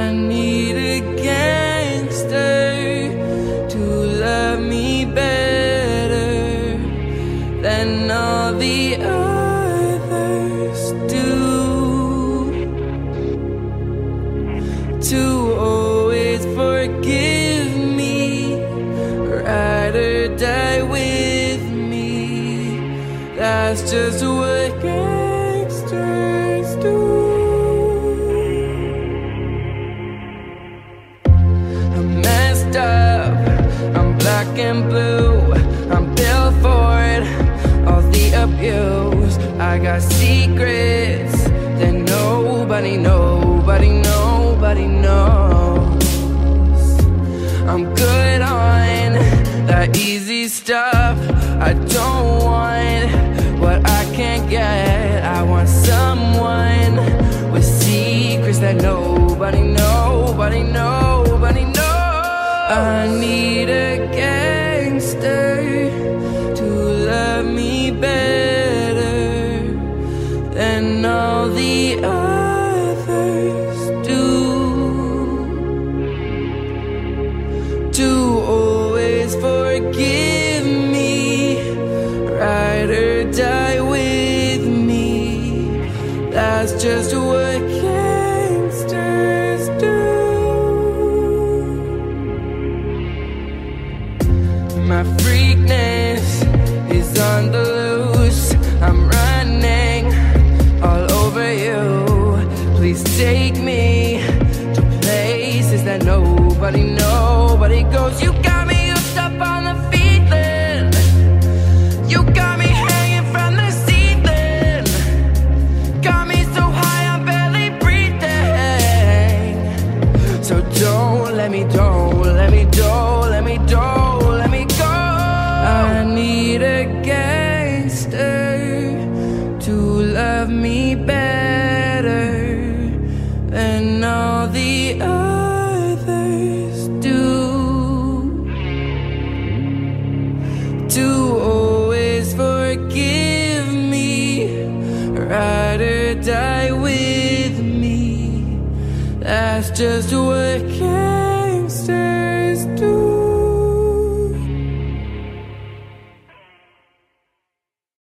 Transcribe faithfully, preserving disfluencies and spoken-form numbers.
I need a gangster to love me better than all the others do, to always forgive me, ride or die with me. That's just what gangsters do. I'm messed up, I'm black and blue, I'm built for it, all the abuse. I got secrets that nobody, nobody, nobody knows. I'm good on that easy stuff. I don't want what I can't get. I want someone with secrets that nobody, nobody, nobody knows. I need a gangster to love me better than all the others do, to always forgive me, ride or die with me. That's just what gangsters do. My freakness is on the loose, I'm running all over you. Please take me to places that nobody, nobody goes. You got me hooked up on the feeling, you got me hanging from the ceiling, got me so high I'm barely breathing. So don't let me, don't let me, don't let me, don't let me go. I need a gangster to love me better than all the others do, to always forgive me, ride or die with me. That's just what can